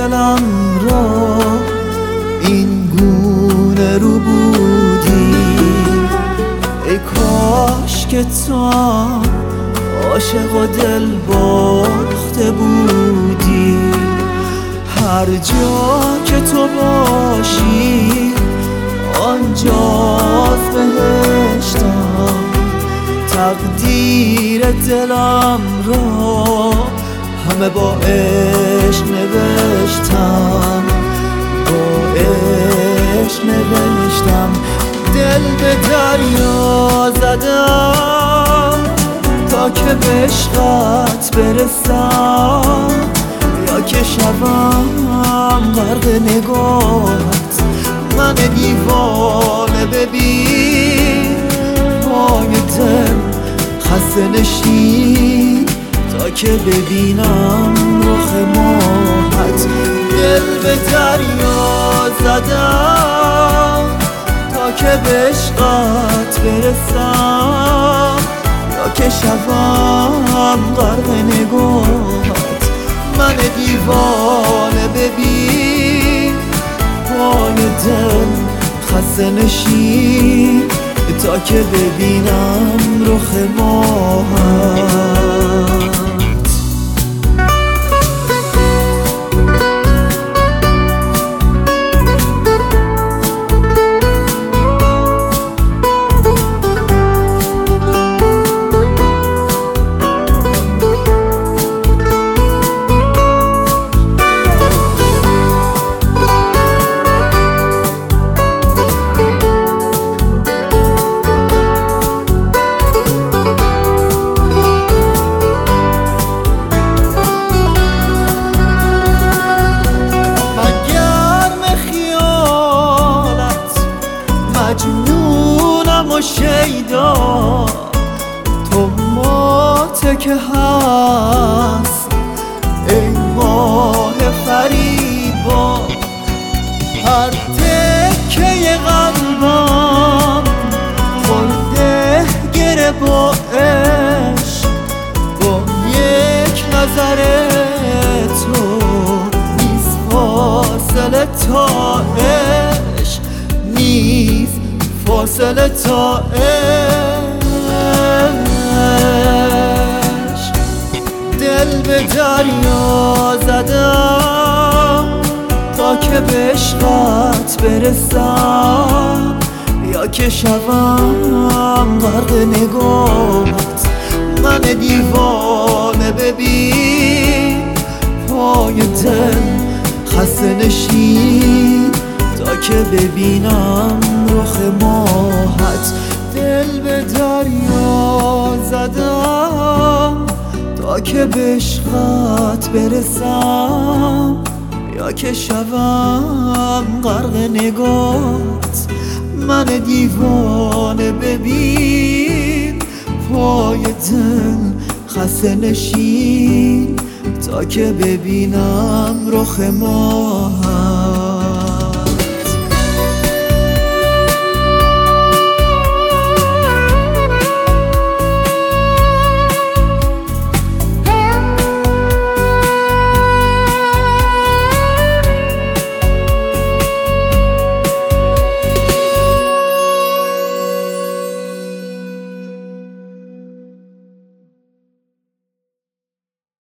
دلم را این گونه رو بودی. ای کاش که تو عاشق و دل باخته بودی. هر جا که تو باشی آنجاست بهشتم. تقدیر دلم را همه با عشق نوشتم، با عشق نوشتم. دل به دریا زدم تا که به عشقت برسم، یا که شوم غرق نگاهت. من دیوانه ببین پای دل خسته نشین تا که ببینم رخ ماهت. دل به دریا زدم تا که به عشقت برسم، یا که شوم غرق نگاهت. من دیوانه ببین پای دل خسته نشین تا که ببینم رخ ماهت. مجنونم و شیدا تو ماته که هست. ای ماه فریبا هر تکه قلبم خورده گره با عشق. با یک نظر تو نیست فاصله تا عشق، نیست فاصله تا عشق. دل به دریا زدم تا که به عشقت برسم، یا که شوم غرق نگاهت. من دیوانه ببین پای دل خسته نشین تا که ببینم رخ ماهت. دل به دریا زدم تا که به عشقت برسم، یا که شوم غرق نگاهت. من دیوانه ببین پای دل خسته نشین تا که ببینم رخ ماهت.